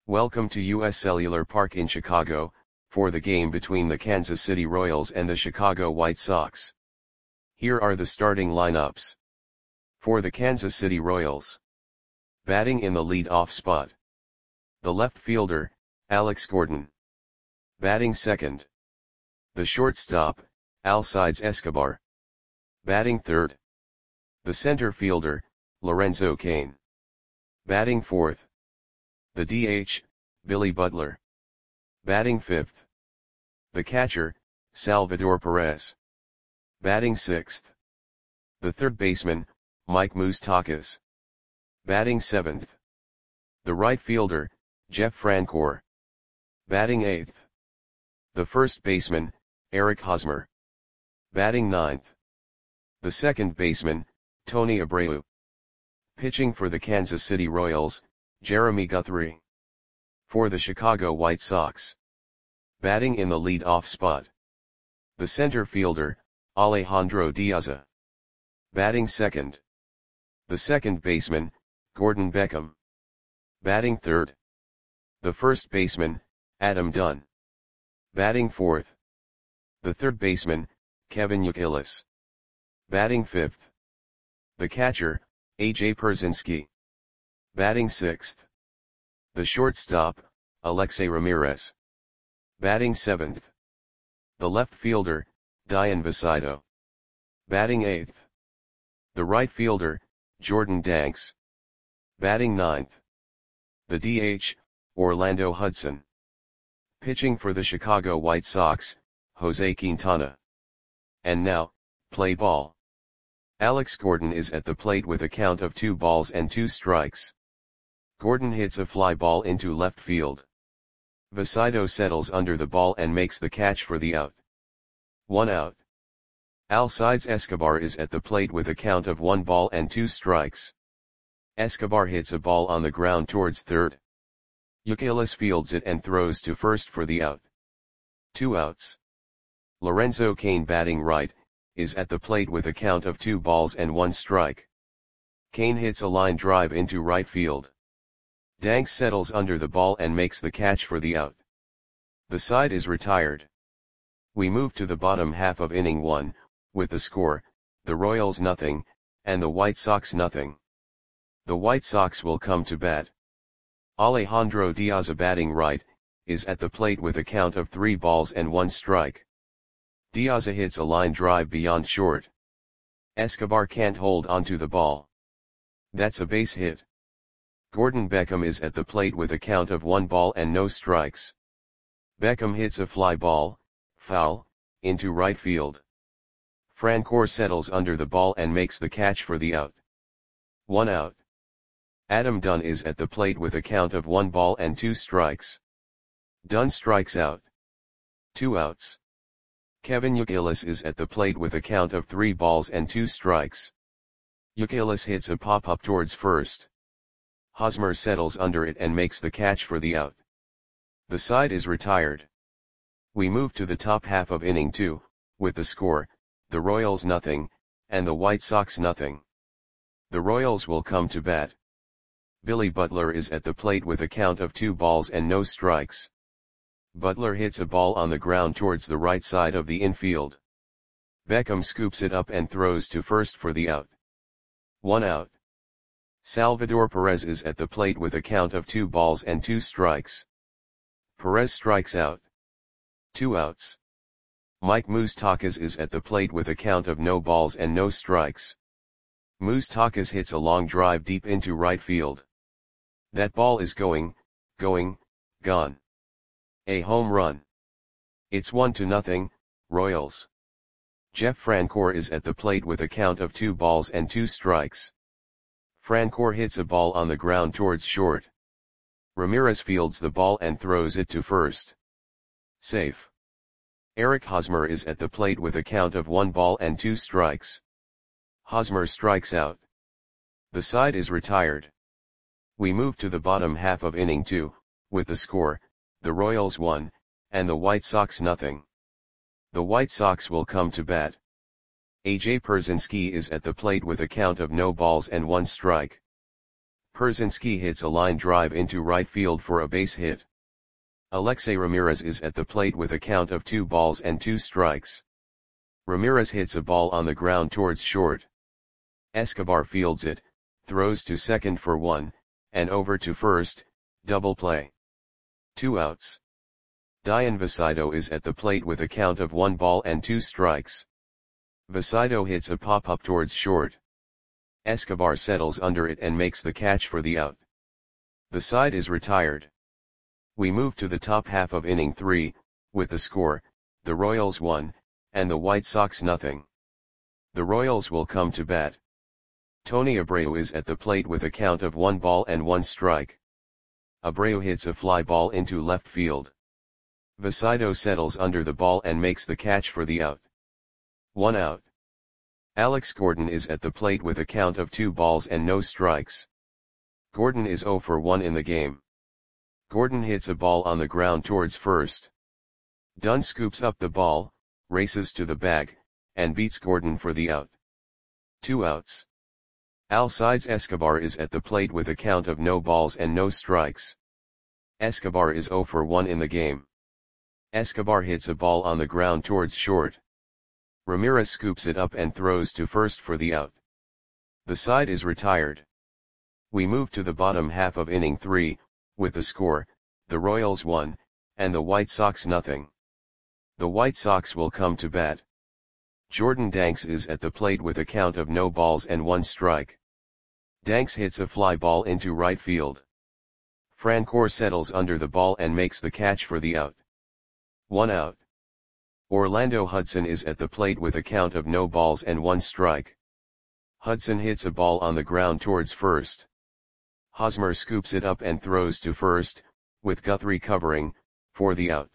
Welcome to US Cellular Park in Chicago, for the game between the Kansas City Royals and the Chicago White Sox. Here are the starting lineups. For the Kansas City Royals. Batting in the lead-off spot. The left fielder, Alex Gordon. Batting second. The shortstop, Alcides Escobar. Batting third. The center fielder, Lorenzo Cain. Batting fourth. The DH, Billy Butler. Batting fifth. The catcher, Salvador Perez. Batting sixth. The third baseman, Mike Moustakas. Batting seventh. The right fielder, Jeff Francoeur. Batting eighth. The first baseman, Eric Hosmer. Batting ninth. The second baseman, Tony Abreu. Pitching for the Kansas City Royals, Jeremy Guthrie. For the Chicago White Sox. Batting in the lead-off spot. The center fielder, Alejandro Diaza. Batting second. The second baseman, Gordon Beckham. Batting third. The first baseman, Adam Dunn. Batting fourth. The third baseman, Kevin Youkilis. Batting fifth. The catcher, A.J. Pierzynski. Batting sixth. The shortstop, Alexei Ramirez. Batting seventh. The left fielder, Dayan Vicito. Batting eighth. The right fielder, Jordan Danks. Batting ninth. The DH, Orlando Hudson. Pitching for the Chicago White Sox, Jose Quintana. And now, play ball. Alex Gordon is at the plate with a count of 2 balls and 2 strikes. Gordon hits a fly ball into left field. Vicito settles under the ball and makes the catch for the out. 1 out. Alcides Escobar is at the plate with a count of 1 ball and 2 strikes. Escobar hits a ball on the ground towards third. Youkilis fields it and throws to first for the out. 2 outs. Lorenzo Cain, batting right, is at the plate with a count of 2 balls and 1 strike. Cain hits a line drive into right field. Danks settles under the ball and makes the catch for the out. The side is retired. We move to the bottom half of inning 1, with the score, the Royals 0, and the White Sox 0. The White Sox will come to bat. Alejandro Diaza, batting right, is at the plate with a count of 3 balls and 1 strike. Diaza hits a line drive beyond short. Escobar can't hold onto the ball. That's a base hit. Gordon Beckham is at the plate with a count of 1 ball and no strikes. Beckham hits a fly ball, foul, into right field. Francoeur settles under the ball and makes the catch for the out. 1 out. Adam Dunn is at the plate with a count of 1 ball and 2 strikes. Dunn strikes out. 2 outs. Kevin Youkilis is at the plate with a count of 3 balls and 2 strikes. Youkilis hits a pop-up towards first. Hosmer settles under it and makes the catch for the out. The side is retired. We move to the top half of inning 2, with the score, the Royals 0, and the White Sox 0. The Royals will come to bat. Billy Butler is at the plate with a count of 2 balls and no strikes. Butler hits a ball on the ground towards the right side of the infield. Beckham scoops it up and throws to first for the out. 1 out. Salvador Perez is at the plate with a count of 2 balls and 2 strikes. Perez strikes out. 2 outs. Mike Moustakas is at the plate with a count of no balls and no strikes. Moustakas hits a long drive deep into right field. That ball is gone. A home run. It's 1-0, Royals. Jeff Francoeur is at the plate with a count of 2 balls and 2 strikes. Francoeur hits a ball on the ground towards short. Ramirez fields the ball and throws it to first. Safe. Eric Hosmer is at the plate with a count of 1 ball and 2 strikes. Hosmer strikes out. The side is retired. We move to the bottom half of inning 2, with the score, the Royals 1, and the White Sox 0. The White Sox will come to bat. A.J. Pierzynski is at the plate with a count of no balls and 1 strike. Pierzynski hits a line drive into right field for a base hit. Alexei Ramirez is at the plate with a count of 2 balls and 2 strikes. Ramirez hits a ball on the ground towards short. Escobar fields it, throws to second for 1, and over to first, double play. 2 outs. Dian Visito is at the plate with a count of 1 ball and 2 strikes. Visito hits a pop-up towards short. Escobar settles under it and makes the catch for the out. The side is retired. We move to the top half of inning 3, with the score, the Royals 1, and the White Sox 0. The Royals will come to bat. Tony Abreu is at the plate with a count of 1 ball and 1 strike. Abreu hits a fly ball into left field. Visito settles under the ball and makes the catch for the out. 1 out. Alex Gordon is at the plate with a count of 2 balls and no strikes. Gordon is 0 for 1 in the game. Gordon hits a ball on the ground towards first. Dunn scoops up the ball, races to the bag, and beats Gordon for the out. 2 outs. Alcides Escobar is at the plate with a count of no balls and no strikes. Escobar is 0 for 1 in the game. Escobar hits a ball on the ground towards short. Ramirez scoops it up and throws to first for the out. The side is retired. We move to the bottom half of inning 3, with the score, the Royals 1, and the White Sox 0. The White Sox will come to bat. Jordan Danks is at the plate with a count of no balls and 1 strike. Danks hits a fly ball into right field. Francoeur settles under the ball and makes the catch for the out. 1 out. Orlando Hudson is at the plate with a count of no balls and 1 strike. Hudson hits a ball on the ground towards first. Hosmer scoops it up and throws to first, with Guthrie covering, for the out.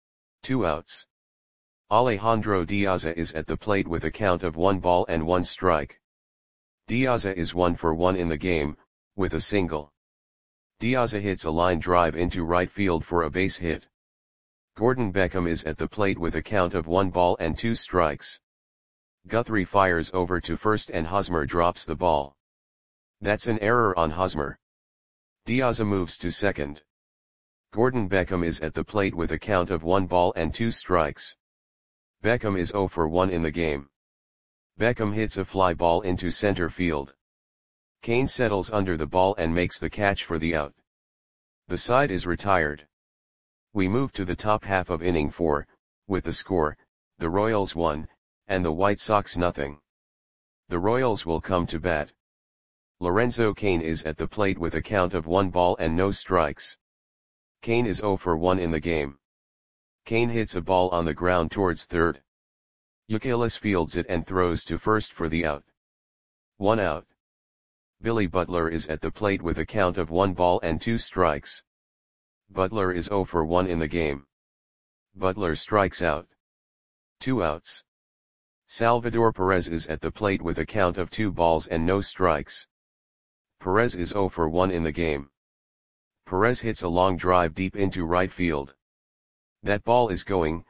2 outs. Alejandro Diaza is at the plate with a count of 1 ball and 1 strike. Diaza is 1 for 1 in the game, with a single. Diaza hits a line drive into right field for a base hit. Gordon Beckham is at the plate with a count of 1 ball and 2 strikes. Guthrie fires over to first and Hosmer drops the ball. That's an error on Hosmer. Diaza moves to second. Gordon Beckham is at the plate with a count of 1 ball and 2 strikes. Beckham is 0 for 1 in the game. Beckham hits a fly ball into center field. Kane settles under the ball and makes the catch for the out. The side is retired. We move to the top half of inning 4, with the score, the Royals 1, and the White Sox 0. The Royals will come to bat. Lorenzo Cain is at the plate with a count of 1 ball and no strikes. Cain is 0 for 1 in the game. Cain hits a ball on the ground towards third. Youkilis fields it and throws to first for the out. 1 out. Billy Butler is at the plate with a count of 1 ball and 2 strikes. Butler is 0 for 1 in the game. Butler strikes out. 2 outs. Salvador Perez is at the plate with a count of 2 balls and no strikes. Perez is 0 for 1 in the game. Perez hits a long drive deep into right field. That ball is gone.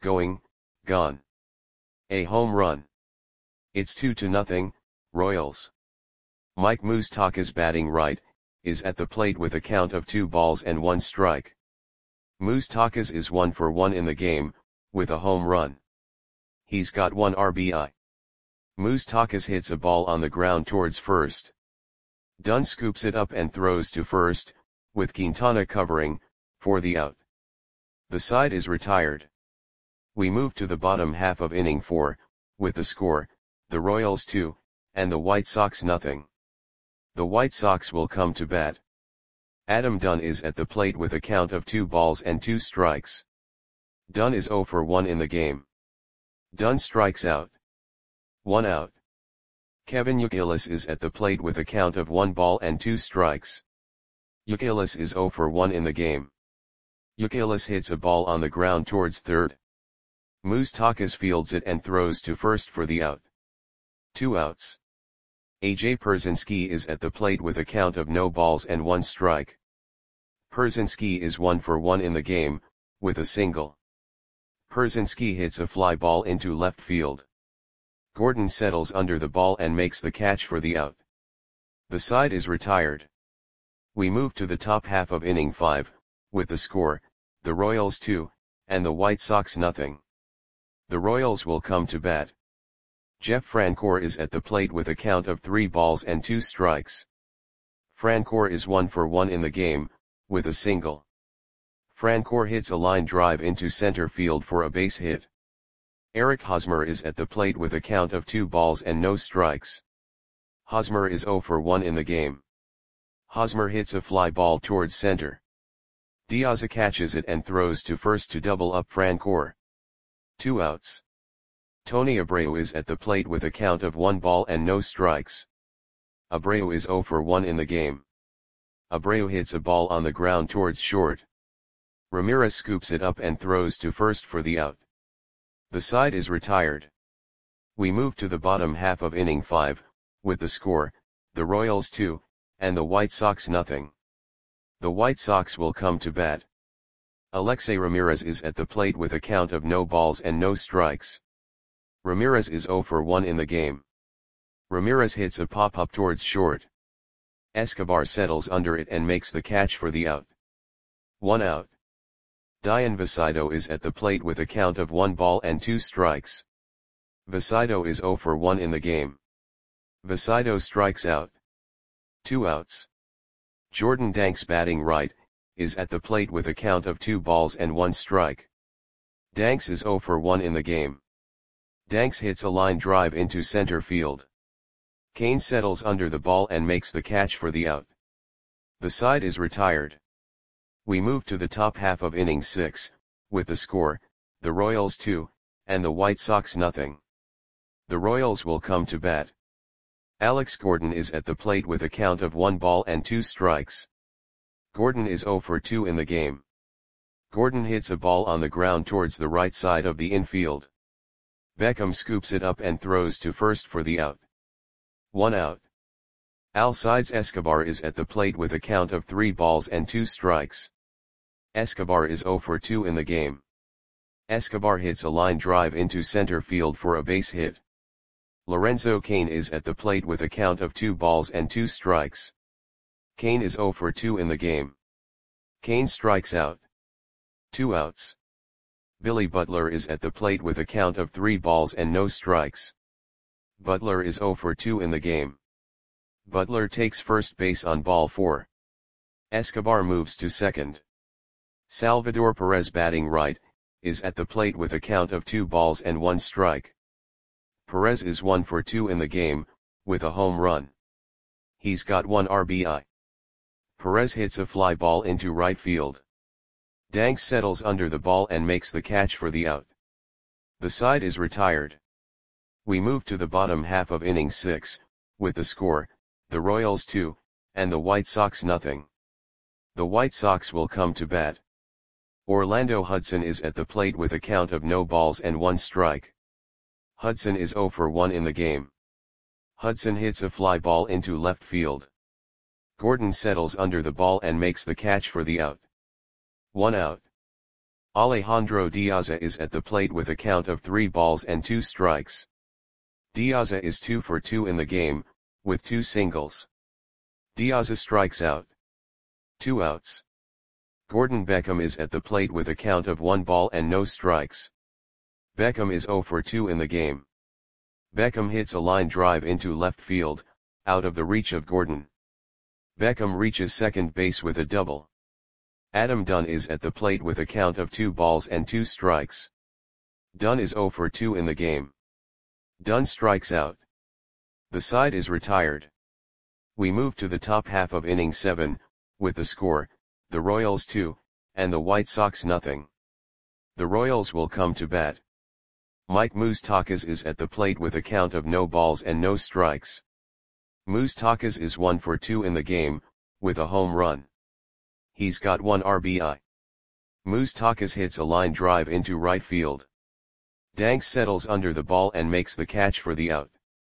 A home run. It's 2-0, Royals. Mike Moustakas batting right, is at the plate with a count of 2 balls and 1 strike. Moustakas is 1 for 1 in the game, with a home run. He's got 1 RBI. Moustakas hits a ball on the ground towards first. Dunn scoops it up and throws to first, with Quintana covering, for the out. The side is retired. We move to the bottom half of inning 4, with the score, the Royals 2, and the White Sox 0. The White Sox will come to bat. Adam Dunn is at the plate with a count of 2 balls and 2 strikes. Dunn is 0 for 1 in the game. Dunn strikes out. 1 out. Kevin Youkilis is at the plate with a count of 1 ball and 2 strikes. Youkilis is 0 for 1 in the game. Youkilis hits a ball on the ground towards third. Moustakas fields it and throws to first for the out. 2 outs. AJ Pierzynski is at the plate with a count of no balls and 1 strike. Pierzynski is 1 for 1 in the game, with a single. Pierzynski hits a fly ball into left field. Gordon settles under the ball and makes the catch for the out. The side is retired. We move to the top half of inning 5, with the score, the Royals 2, and the White Sox nothing. The Royals will come to bat. Jeff Francoeur is at the plate with a count of 3 balls and 2 strikes. Francoeur is 1 for 1 in the game, with a single. Francoeur hits a line drive into center field for a base hit. Eric Hosmer is at the plate with a count of 2 balls and no strikes. Hosmer is 0 for 1 in the game. Hosmer hits a fly ball towards center. Diaz catches it and throws to first to double up Francoeur. 2 outs. Tony Abreu is at the plate with a count of 1 ball and no strikes. Abreu is 0 for 1 in the game. Abreu hits a ball on the ground towards short. Ramirez scoops it up and throws to first for the out. The side is retired. We move to the bottom half of inning 5, with the score, the Royals 2, and the White Sox nothing. The White Sox will come to bat. Alexei Ramirez is at the plate with a count of no balls and no strikes. Ramirez is 0 for 1 in the game. Ramirez hits a pop-up towards short. Escobar settles under it and makes the catch for the out. 1 out. Dayan Vicito is at the plate with a count of 1 ball and 2 strikes. Vicito is 0 for 1 in the game. Vicito strikes out. 2 outs. Jordan Danks, batting right, is at the plate with a count of 2 balls and 1 strike. Danks is 0 for 1 in the game. Danks hits a line drive into center field. Kane settles under the ball and makes the catch for the out. The side is retired. We move to the top half of inning 6, with the score, the Royals 2, and the White Sox nothing. The Royals will come to bat. Alex Gordon is at the plate with a count of 1 ball and 2 strikes. Gordon is 0 for 2 in the game. Gordon hits a ball on the ground towards the right side of the infield. Beckham scoops it up and throws to first for the out. 1 out. Alcides Escobar is at the plate with a count of 3 balls and 2 strikes. Escobar is 0 for 2 in the game. Escobar hits a line drive into center field for a base hit. Lorenzo Cain is at the plate with a count of 2 balls and 2 strikes. Cain is 0 for 2 in the game. Cain strikes out. 2 outs. Billy Butler is at the plate with a count of 3 balls and no strikes. Butler is 0 for 2 in the game. Butler takes first base on ball 4. Escobar moves to second. Salvador Perez, batting right, is at the plate with a count of 2 balls and 1 strike. Perez is 1 for 2 in the game, with a home run. He's got 1 RBI. Perez hits a fly ball into right field. Danks settles under the ball and makes the catch for the out. The side is retired. We move to the bottom half of inning 6, with the score, the Royals 2, and the White Sox nothing. The White Sox will come to bat. Orlando Hudson is at the plate with a count of no balls and 1 strike. Hudson is 0 for 1 in the game. Hudson hits a fly ball into left field. Gordon settles under the ball and makes the catch for the out. 1 out. Alejandro Diaz is at the plate with a count of 3 balls and 2 strikes. Diaz is 2 for 2 in the game, with 2 singles. Diaz strikes out. 2 outs. Gordon Beckham is at the plate with a count of 1 ball and no strikes. Beckham is 0 for 2 in the game. Beckham hits a line drive into left field, out of the reach of Gordon. Beckham reaches second base with a double. Adam Dunn is at the plate with a count of 2 balls and 2 strikes. Dunn is 0 for 2 in the game. Dunn strikes out. The side is retired. We move to the top half of inning 7, with the score, the Royals 2, and the White Sox nothing. The Royals will come to bat. Mike Moustakas is at the plate with a count of no balls and no strikes. Moustakas is 1 for 2 in the game, with a home run. He's got 1 RBI. Moustakas hits a line drive into right field. Danks settles under the ball and makes the catch for the out.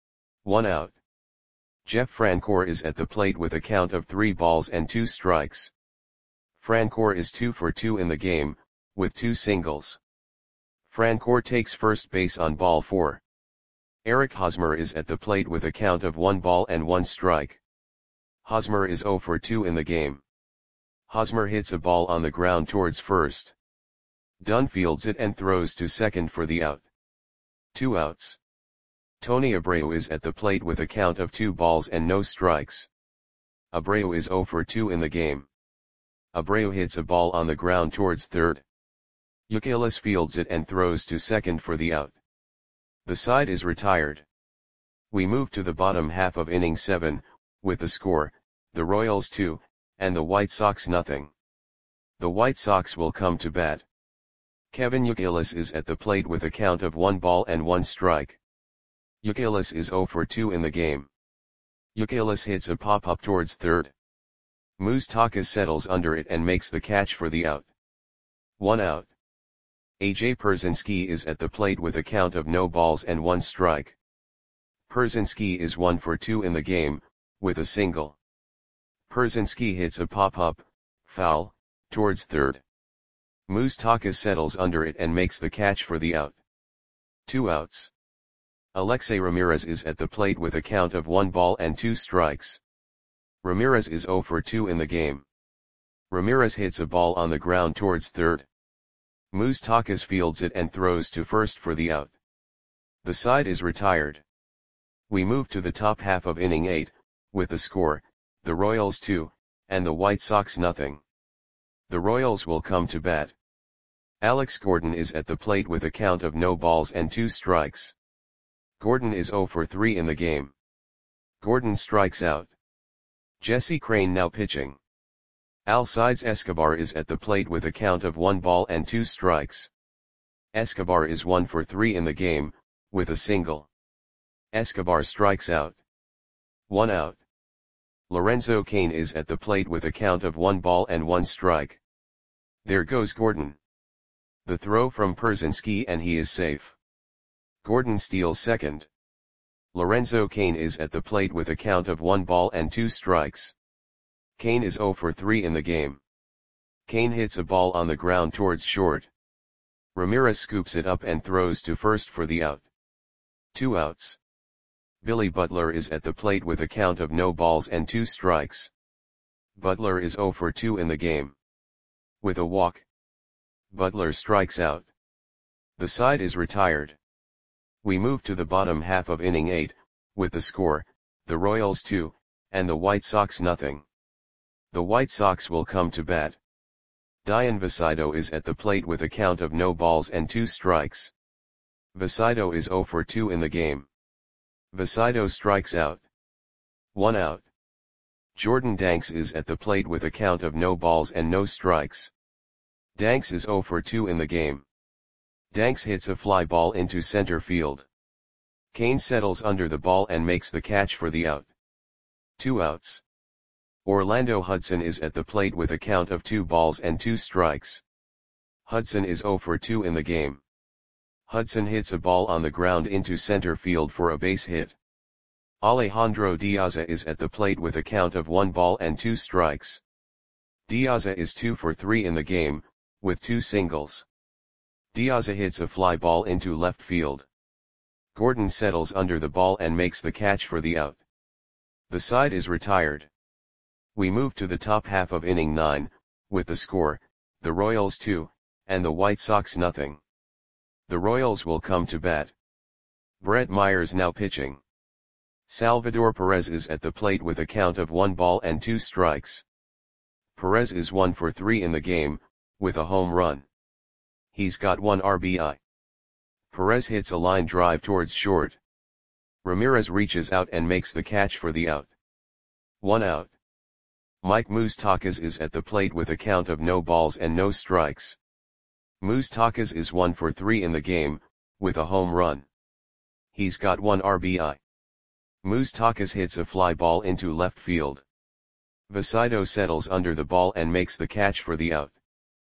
1 out. Jeff Francoeur is at the plate with a count of 3 balls and 2 strikes. Francoeur is 2 for 2 in the game, with 2 singles. Francoeur takes first base on ball 4. Eric Hosmer is at the plate with a count of 1 ball and 1 strike. Hosmer is 0 for 2 in the game. Hosmer hits a ball on the ground towards first. Dunn fields it and throws to second for the out. 2 outs. Tony Abreu is at the plate with a count of 2 balls and no strikes. Abreu is 0 for 2 in the game. Abreu hits a ball on the ground towards third. Youkilis fields it and throws to second for the out. The side is retired. We move to the bottom half of inning 7, with the score, the Royals 2, and the White Sox nothing. The White Sox will come to bat. Kevin Youkilis is at the plate with a count of 1 ball and 1 strike. Youkilis is 0 for 2 in the game. Youkilis hits a pop-up towards third. Moustakas settles under it and makes the catch for the out. 1 out. A.J. Pierzynski is at the plate with a count of no balls and 1 strike. Pierzynski is 1 for 2 in the game, with a single. Pierzynski hits a pop-up, foul, towards third. Moustakas settles under it and makes the catch for the out. 2 outs. Alexei Ramirez is at the plate with a count of 1 ball and 2 strikes. Ramirez is 0 for 2 in the game. Ramirez hits a ball on the ground towards third. Moustakas fields it and throws to first for the out. The side is retired. We move to the top half of inning 8, with the score, the Royals 2, and the White Sox nothing. The Royals will come to bat. Alex Gordon is at the plate with a count of no balls and 2 strikes. Gordon is 0 for 3 in the game. Gordon strikes out. Jesse Crain now pitching. Alcides Escobar is at the plate with a count of 1 ball and 2 strikes. Escobar is 1 for 3 in the game, with a single. Escobar strikes out. 1 out. Lorenzo Cain is at the plate with a count of 1 ball and 1 strike. There goes Gordon. The throw from Pierzynski and he is safe. Gordon steals second. Lorenzo Cain is at the plate with a count of 1 ball and 2 strikes. Cain is 0 for 3 in the game. Cain hits a ball on the ground towards short. Ramirez scoops it up and throws to first for the out. 2 outs. Billy Butler is at the plate with a count of no balls and 2 strikes. Butler is 0 for 2 in the game. With a walk, Butler strikes out. The side is retired. We move to the bottom half of inning 8, with the score, the Royals 2, and the White Sox nothing. The White Sox will come to bat. Dian Vasido is at the plate with a count of no balls and 2 strikes. Vasido is 0 for 2 in the game. Vasido strikes out. 1 out. Jordan Danks is at the plate with a count of no balls and no strikes. Danks is 0 for 2 in the game. Danks hits a fly ball into center field. Cain settles under the ball and makes the catch for the out. 2 outs. Orlando Hudson is at the plate with a count of 2 balls and 2 strikes. Hudson is 0 for 2 in the game. Hudson hits a ball on the ground into center field for a base hit. Alejandro Diaza is at the plate with a count of 1 ball and 2 strikes. Diaza is 2 for 3 in the game, with 2 singles. Diaza hits a fly ball into left field. Gordon settles under the ball and makes the catch for the out. The side is retired. We move to the top half of inning 9, with the score, the Royals 2, and the White Sox nothing. The Royals will come to bat. Brett Myers now pitching. Salvador Perez is at the plate with a count of 1 ball and 2 strikes. Perez is 1 for 3 in the game, with a home run. He's got 1 RBI. Perez hits a line drive towards short. Ramirez reaches out and makes the catch for the out. 1 out. Mike Moustakas is at the plate with a count of no balls and no strikes. Moustakas is 1 for 3 in the game, with a home run. He's got 1 RBI. Moustakas hits a fly ball into left field. Vasido settles under the ball and makes the catch for the out.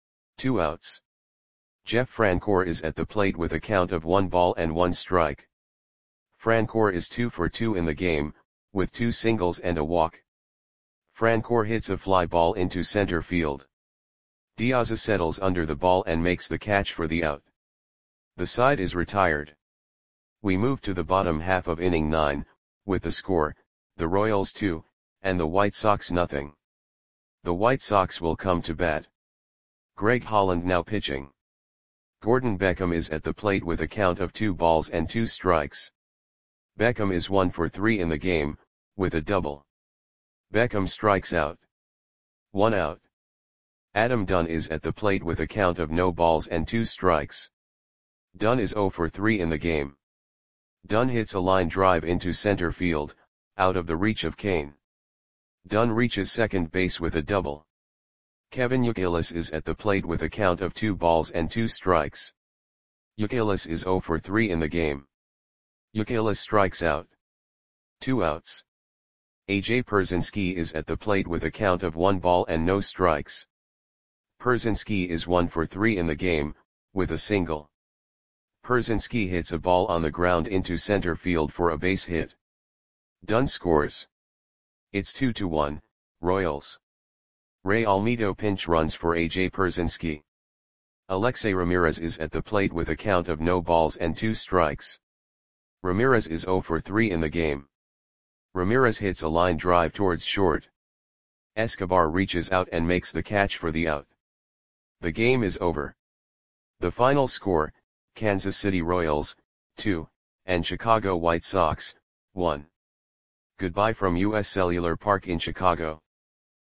2 outs. Jeff Francoeur is at the plate with a count of 1 ball and 1 strike. Francoeur is 2 for 2 in the game, with 2 singles and a walk. Francoeur hits a fly ball into center field. Diaza settles under the ball and makes the catch for the out. The side is retired. We move to the bottom half of inning 9, with the score, the Royals 2, and the White Sox nothing. The White Sox will come to bat. Greg Holland now pitching. Gordon Beckham is at the plate with a count of 2 balls and 2 strikes. Beckham is 1 for 3 in the game, with a double. Beckham strikes out. 1 out. Adam Dunn is at the plate with a count of no balls and 2 strikes. Dunn is 0 for 3 in the game. Dunn hits a line drive into center field, out of the reach of Kane. Dunn reaches second base with a double. Kevin Youkilis is at the plate with a count of 2 balls and 2 strikes. Youkilis is 0 for 3 in the game. Youkilis strikes out. 2 outs. AJ Pierzynski is at the plate with a count of 1 ball and no strikes. Pierzynski is 1 for 3 in the game, with a single. Pierzynski hits a ball on the ground into center field for a base hit. Dunn scores. It's 2-1, Royals. Ray Almedo pinch runs for AJ Pierzynski. Alexei Ramirez is at the plate with a count of no balls and 2 strikes. Ramirez is 0 for 3 in the game. Ramirez hits a line drive towards short. Escobar reaches out and makes the catch for the out. The game is over. The final score, Kansas City Royals, 2, and Chicago White Sox, 1. Goodbye from US Cellular Park in Chicago.